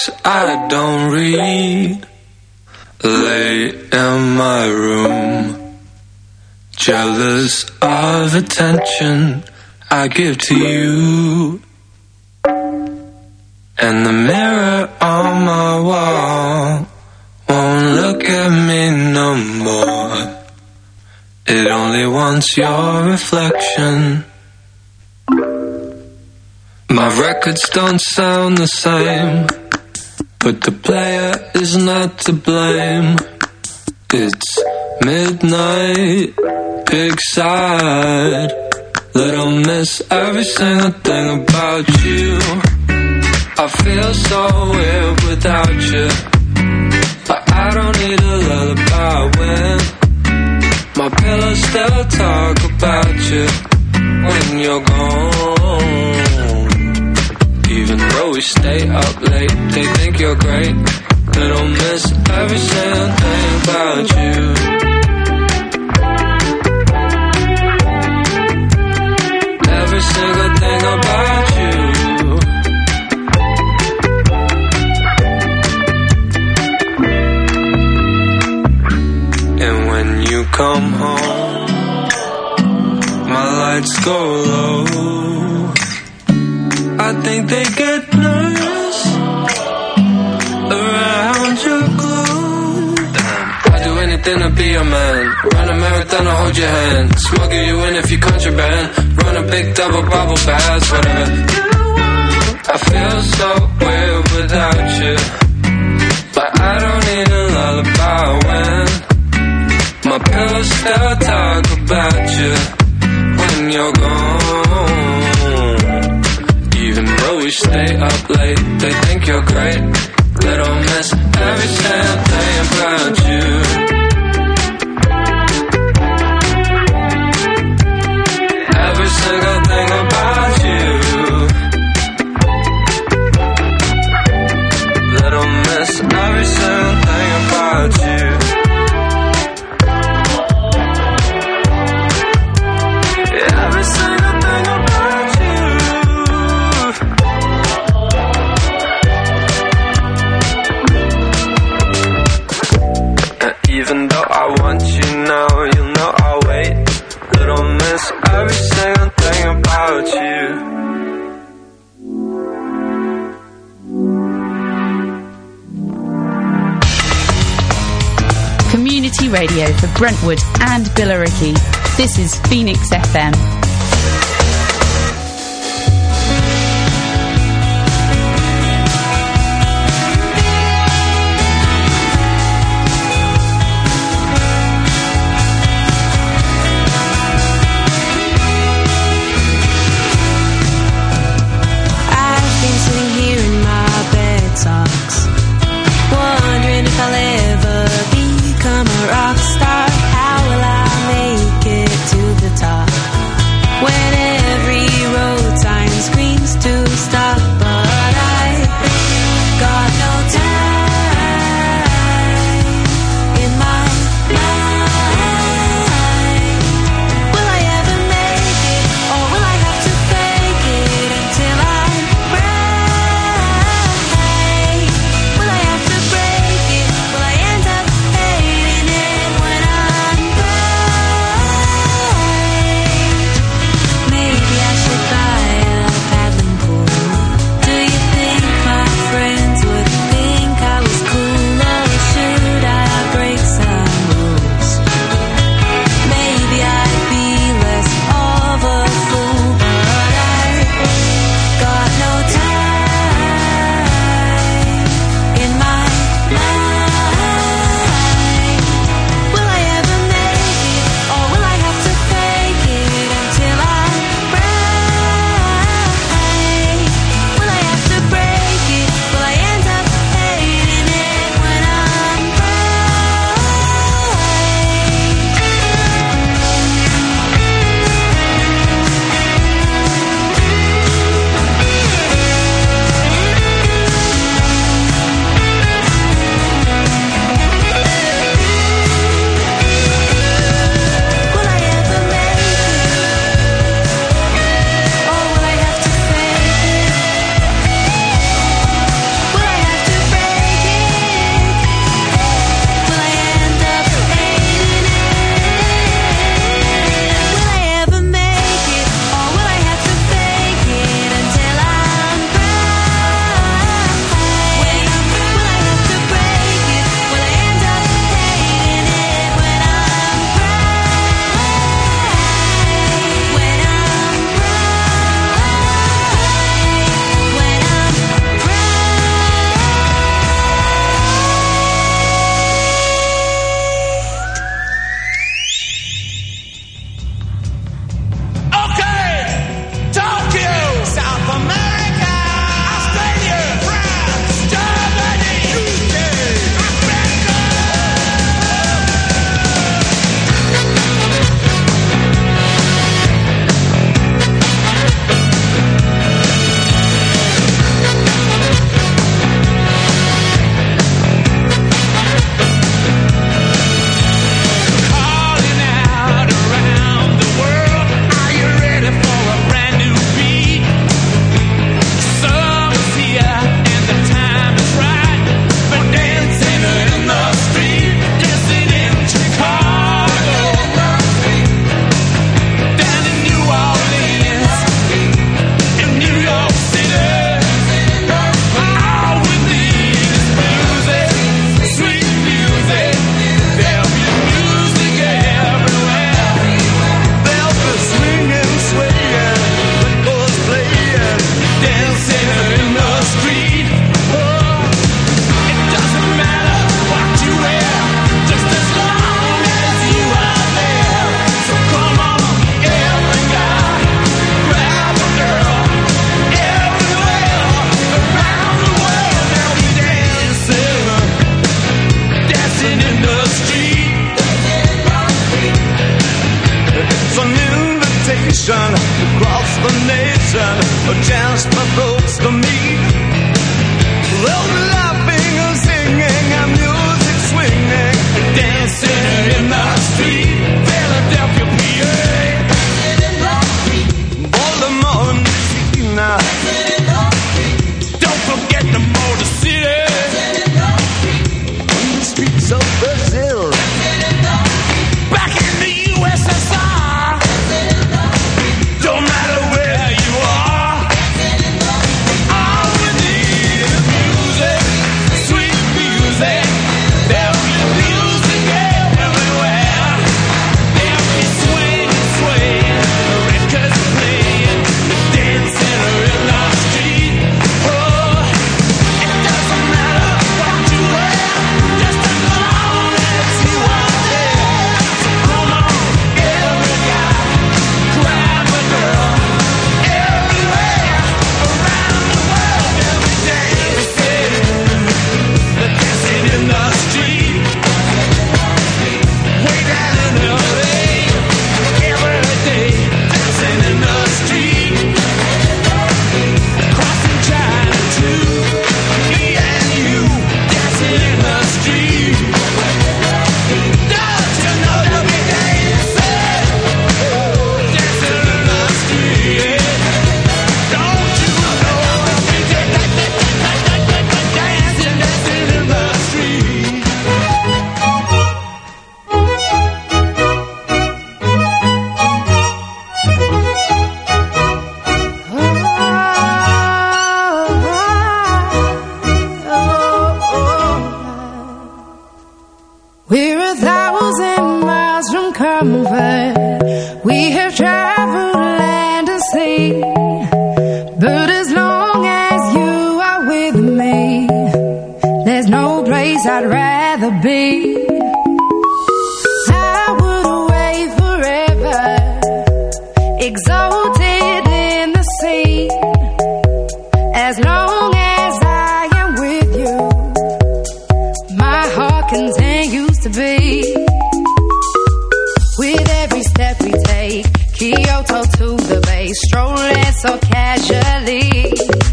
books I don't read, late in my room, jealous of attention I give to you. And the mirror on my wall won't look at me no more. It only wants your reflection. My records don't sound the same, but the player is not to blame. It's midnight, big side. Little miss every single thing about you. I feel so weird without you, but I don't need a lullaby when my pillows still talk about you when you're gone. Even though we stay up late, they think you're great. They don't miss every single thing about you. Every single thing about you. And when you come home, my lights go low. I think they get nervous around your glow. Damn, I'd do anything to be your man. Run a marathon or hold your hand. Smuggle you in if you contraband. Run a big double bubble bath, whatever you want. I feel so weird without you, but I don't need a lullaby when my pillows still talk about you when you're gone. Even though we stay up late, they think you're great. They don't miss every single thing about you. Every single thing about you. They don't miss every single thing about you. Every single thing about you. Even though I want you now, you'll know I'll wait. Little miss every single thing about you. Community radio for Brentwood and Billericay. This is Phoenix FM. Rock star, how will I make it to the top? dancing in the street. It's an invitation across the nation, a chance for folks to meet. They'll be laughing and singing and music swinging, dancing in the street. Philadelphia, PA, Baltimore, Messina. Don't forget the Motor City, in the streets of Brazil, back in the USSR. Don't matter where you are, all we need is music, sweet music. There'll be music everywhere. There'll be swing, swing, the records playing, dancing in the street. Oh, it doesn't matter what you wear, just as long as you are there. So come on, every guy, grab a girl, everywhere, around the world, every day. They're dancing in the street, way down in LA, every day, dancing in the street, crossing China too, me and you, dancing in the street. Don't you know that we dancing, dancing in the street? Don't you know that we dancing, dancing in the street? We're 1,000 miles from comfort. We have traveled land and sea. But as long as you are with me, there's no place I'd rather be. I would away forever, exalted in the sea. As long as I am with you, my heart continues to beat. With every step we take, Kyoto to the bay, strolling so casually.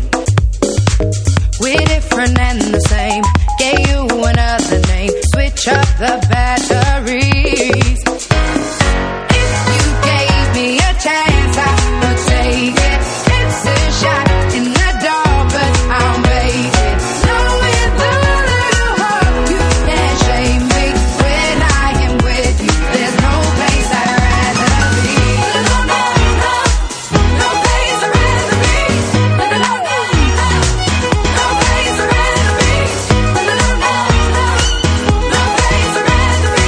We're different and the same, gave you another name, switch up the batteries. If you gave me a chance, I would take it. It's a shot in the dark, but I'll make it. Knowing the little hope you can't shame me. When I am with you, there's no place I'd rather be. No, no, no, no place I'd rather be. No, no, no, no place I'd rather be. No, no, no, no, no place I'd rather be.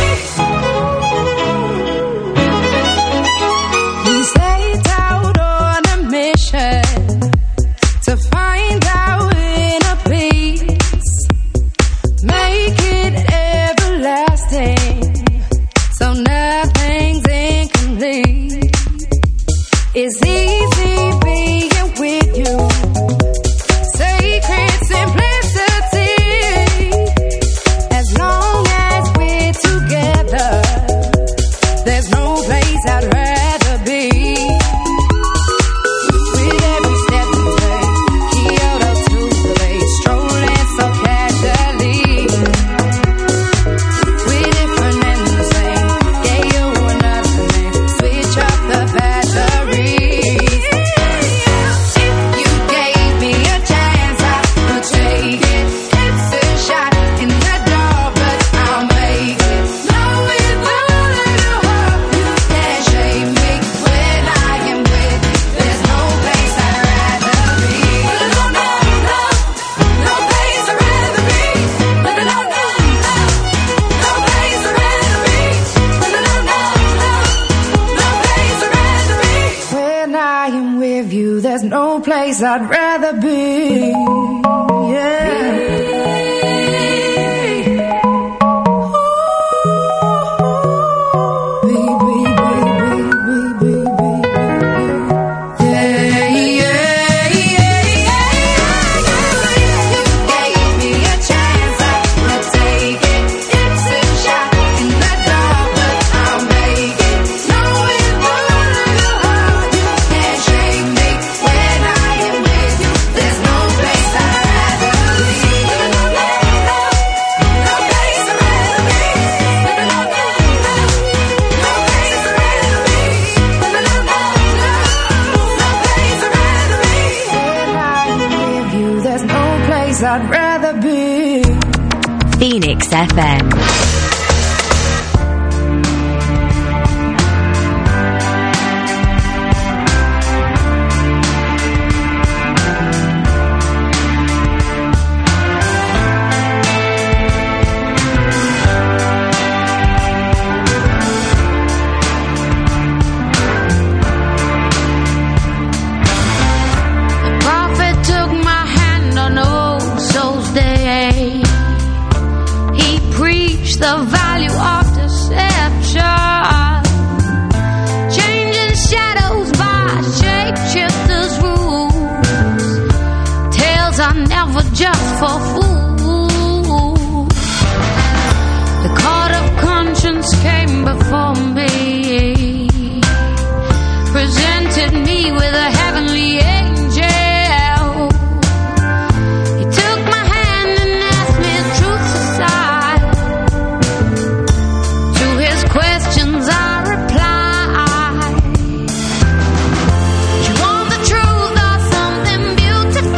We set out on a mission to find our inner peace, make it everlasting, so nothing's incomplete. It's easy being with you, sacred simplicity. As long as we're together, there's no place I'd rather be. With every step we take, Kyoto to the bay, strolling so casually. We're different and the same, gave you another name, switch up the batteries. If you gave me a chance, I would take it. It's a shot in the dark, but I'll make it. Knowing the little hope you can't shame me. When I am with you, there's no place I'd rather be. No, no, no, no place I'd rather be. No, no, no, no, no place I'd rather be. No, no, no, no, no place I'd rather be. When I am with you, there's no place I'd rather be. Yeah. It's a FM. Just for fools, the court of conscience came before me, presented me with a heavenly angel. He took my hand and asked me truth aside. To his questions I replied, you want the truth or something beautiful?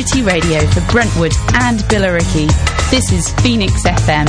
Community radio for Brentwood and Billericay. This is Phoenix FM.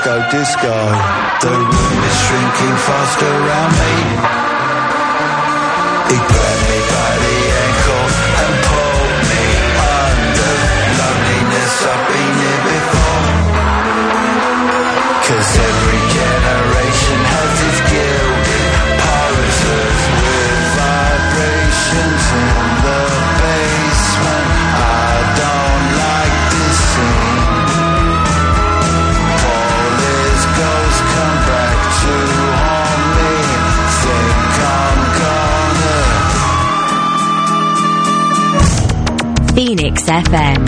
disco, disco. The room is shrinking fast around me. He grabbed me by the ankle and pulled me under. Loneliness, I've been here before. 'Cause every generation has its gilded pulses with vibrations in the basement. I don't like this scene. Police ghosts come back to haunt me. Think I'm gonna Phoenix FM.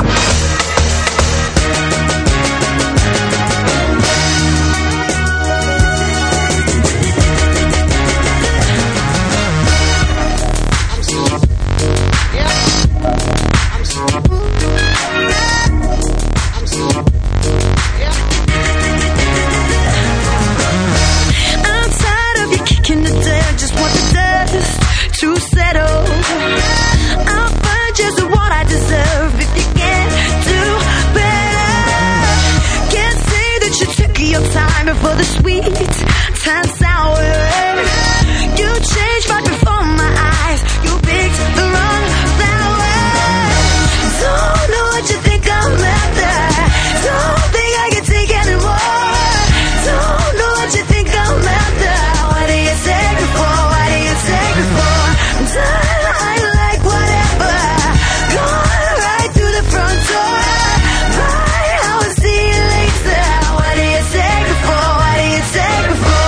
For the sweet turn sour, you changed right before my eyes. You picked the wrong flower. Don't know what you think I'm after. Don't think I can take anymore. Don't know what you think I'm after. What do you take me for? What do you take me for? I'm done, I like whatever. Going right through the front door. Bye, I will see you later. What do you take me for? Take me for.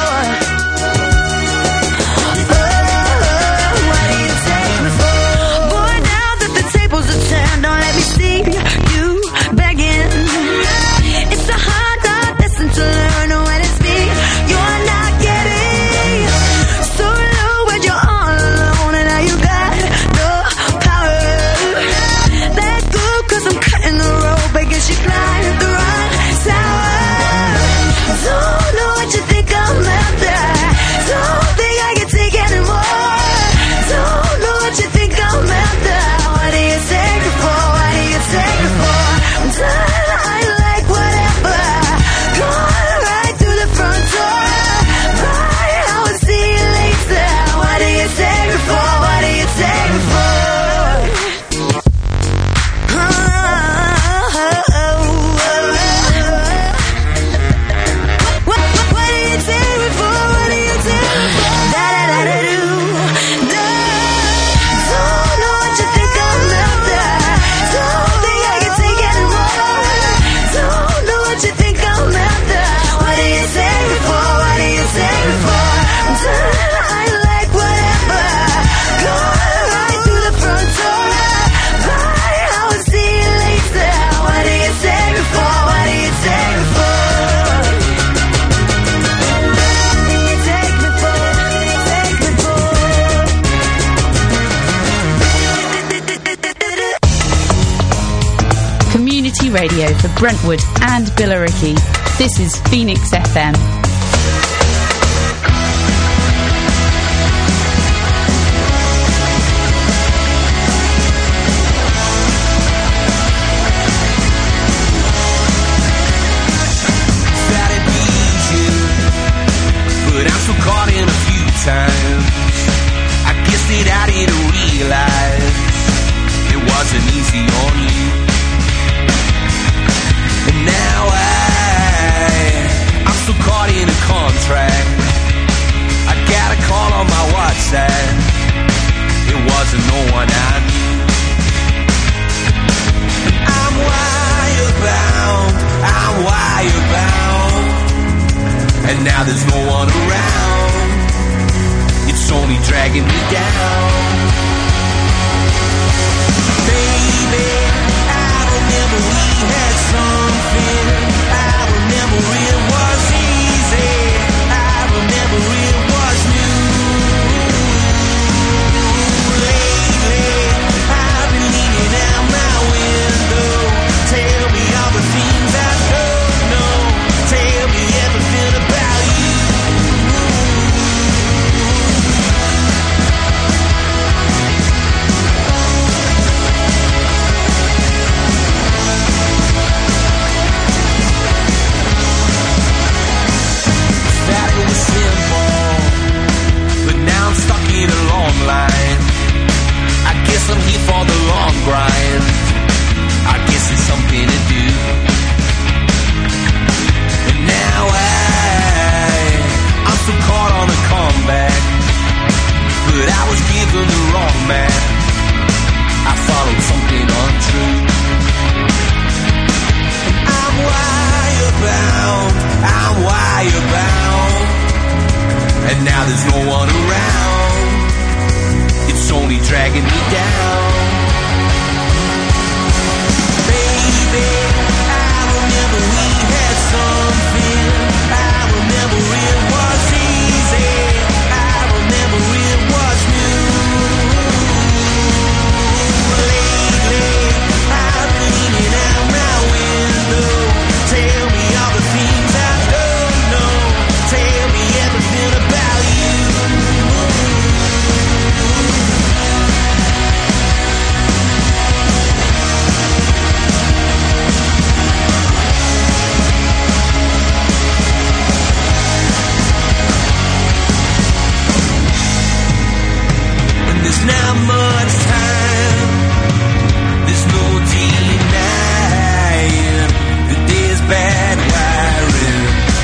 Oh, what do you take me for? Boy, now that the tables are turned, don't let me see you begging. It's a hard lesson to learn when it's me you're not getting. So low when you're all alone and now you got no power. Let go 'cause I'm cutting the rope. I guess you climbed the wrong tower. Don't know what you think I'm after. Don't think I can take anymore. Don't know what you think I'm after. What do you take me for? What do you take me for? I'm done, I like whatever. Going right through the front door. Bye, I will see you later. What do you take me for? What do you take me for? Radio for Brentwood and Billericay. This is Phoenix FM. But I'm so caught in a few times. I guess that I didn't realize it wasn't easy on you. And now I'm so caught in there's no one around. It's only dragging me down. Baby, I remember we had something. I remember it was easy. I remember it was new. Lately, I'm leaning out my window. Tell me all the things I don't know. Tell me everything about you. And there's not much time. There's no denying the day's bad wiring.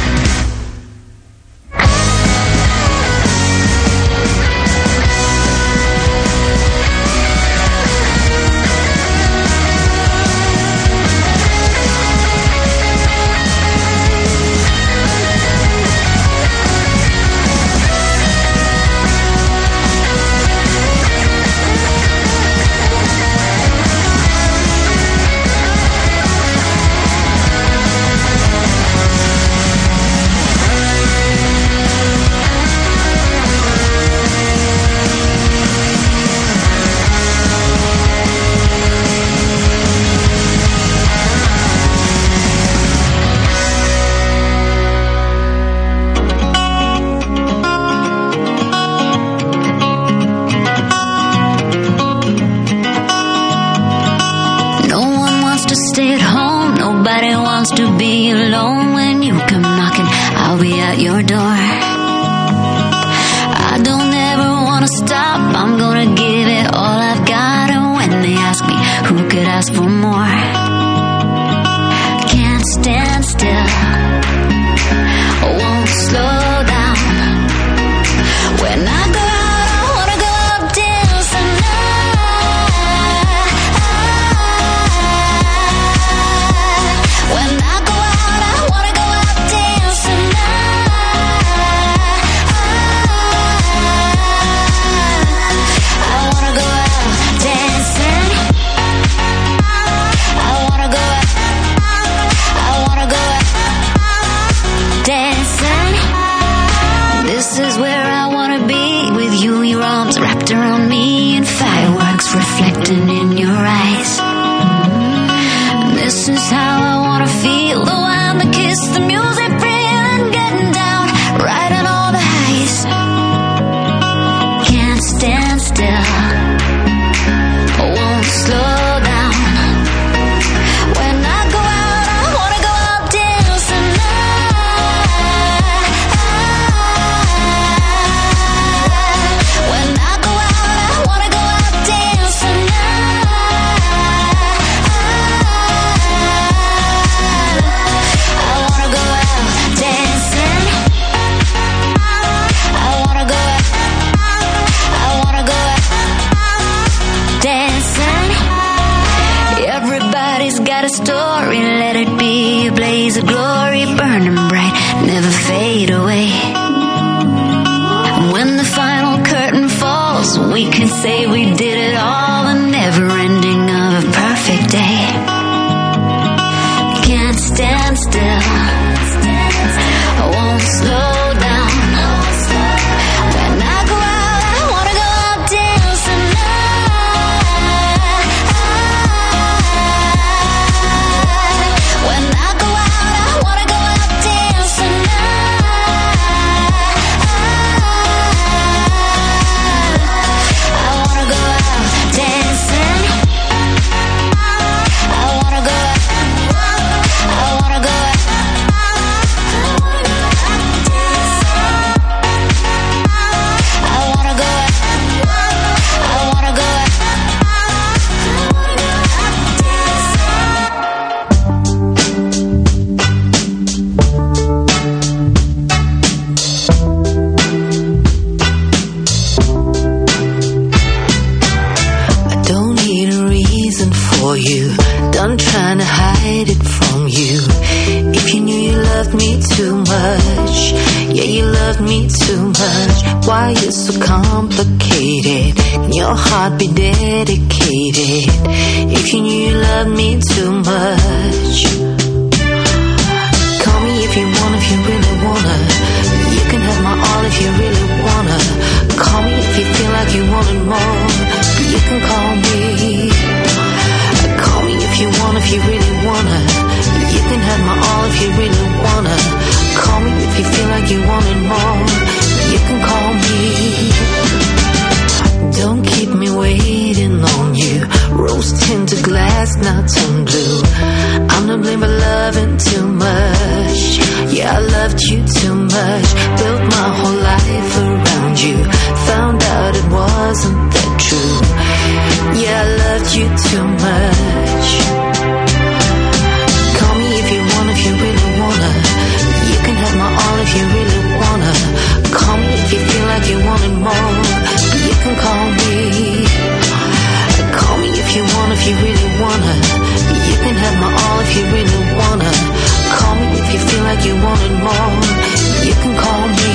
No one wants to stay at home. Nobody wants to be alone. When you come knocking, I'll be at your door. I don't ever want to stop. I'm gonna give it all I've got. And when they ask me, who could ask for more? Can't stand still. Won't slow down. When I go out, I wanna go out dancing. When I go out, I wanna go out dancing. I wanna go out dancing. I wanna go out. I wanna go out dancing. This is where I wanna be with you, your arms wrapped around me, and fireworks reflecting in your eyes. This is how I wanna feel, the wine, the kiss, the music, free and getting down, riding all the highs. Can't stand still, won't slow down. When I go out, I wanna go out dancing. When I go out, I wanna go out dancing. I wanna go out dancing. I wanna go out. I wanna go out dancing. Everybody's got a story, let it be a blaze of glory, burning bright, never fade away. When the final curtain falls, we can say we did it all, the never ending of a perfect day. Can't stand still, I won't slow down. When I go out, I wanna go out dancing. When I go out, I wanna go out dancing. I wanna go out dancing. I wanna go out. I wanna go out. I wanna go out. I wanna go out. I don't need a reason for you. Done trying to hide it from you. If you knew you loved me too much, yeah, you love love me too much? Why you so complicated? Can your heart be dedicated? If you knew you loved me too much. Call me if you want, if you really wanna. You can have my all if you really wanna. Call me if you feel like you wanted more. You can call me. Call me if you want, if you really wanna. You can have my all if you really wanna. Call me if you feel like you wanted more. You can call me. Don't keep me waiting on you. Rose tinted glass, not turn blue. I'm to blame for loving too much. Yeah, I loved you too much. Built my whole life around you. Found out it wasn't that true. Yeah, I loved you too much. Call me if you want, if you really wanna. You can have my all if you really wanna. Call me if you feel like you wanted more. You can call me. Call me if you want, if you really wanna. You can have my all if you really wanna. Call me if you feel like you wanted more. You can call me.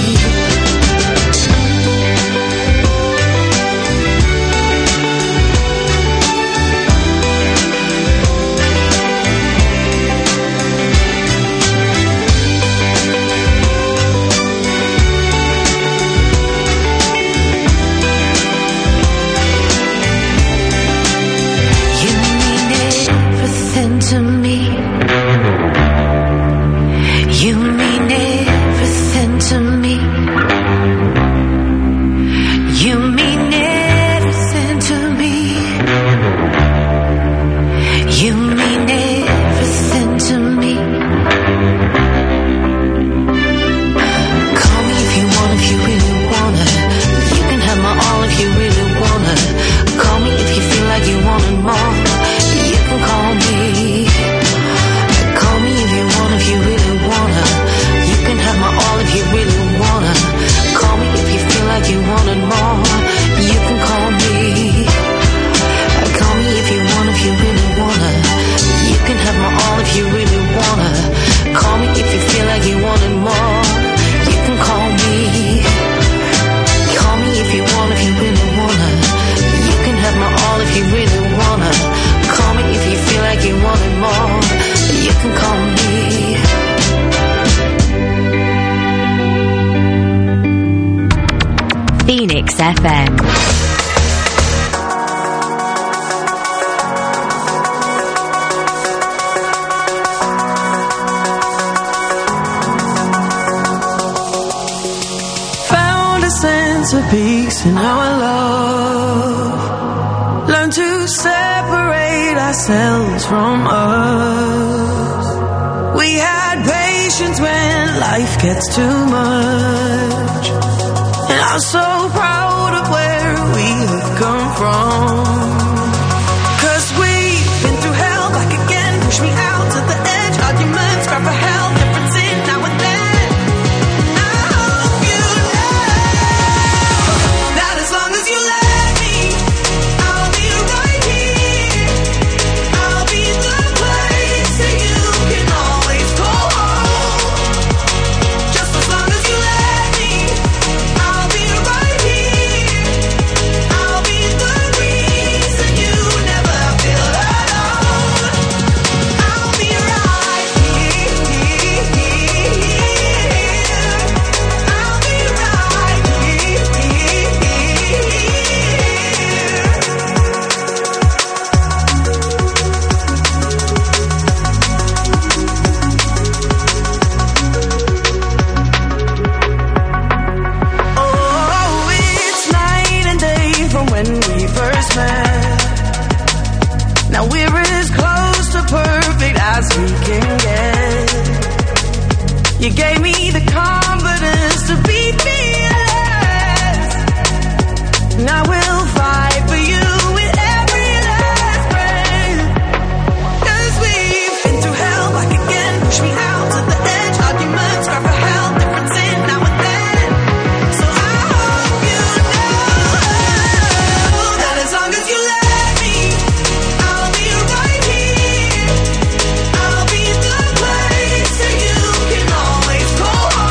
To me, you mean everything to me. You mean everything to me. You mean everything to me. Call me if you want, if you really wanna. You can have my all if you really wanna. Call me if you feel like you wanted more. You can call me. Call me if you want, if you really wanna. You can have my all if you really wanna. Call me if you feel like you wanted more. You can call me. Call me if you want, if you really wanna. You can have my all if you really wanna. Call me if you feel like you wanted more. You can call me. Call me if you want, if you really wanna. You can have my all if you really wanna. Call me if you feel like you wanted more. You can call me. Phoenix FM. Found a sense of peace in our love. Learn to separate ourselves from us. We had patience when life gets too much. And I'm so proud of where we have come from. 'Cause we've been through hell back again. Push me out to the edge. Arguments, grab for hell. Difference in now and then. I hope you know that as long as you let me, I'll be right here. I'll be the place that you can always call home. Just as long as you let me, I'll be right here. I'll be the reason you never feel alone. I'll be right here. I'll be Oh, it's night and day from when we first met. Now we're as close to perfect as we can get. You gave me the confidence to be fearless. Now we'll fight for you with every last breath. 'Cause we've been through hell back again. Push me out to the edge. Arguments, grab for hell. Difference in now and then. So I hope you know that as long as you let me, I'll be right here. I'll be the place that you can always call home.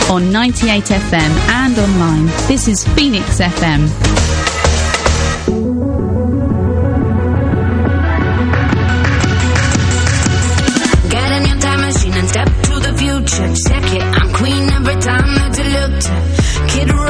on 98 FM and online. This is Phoenix FM.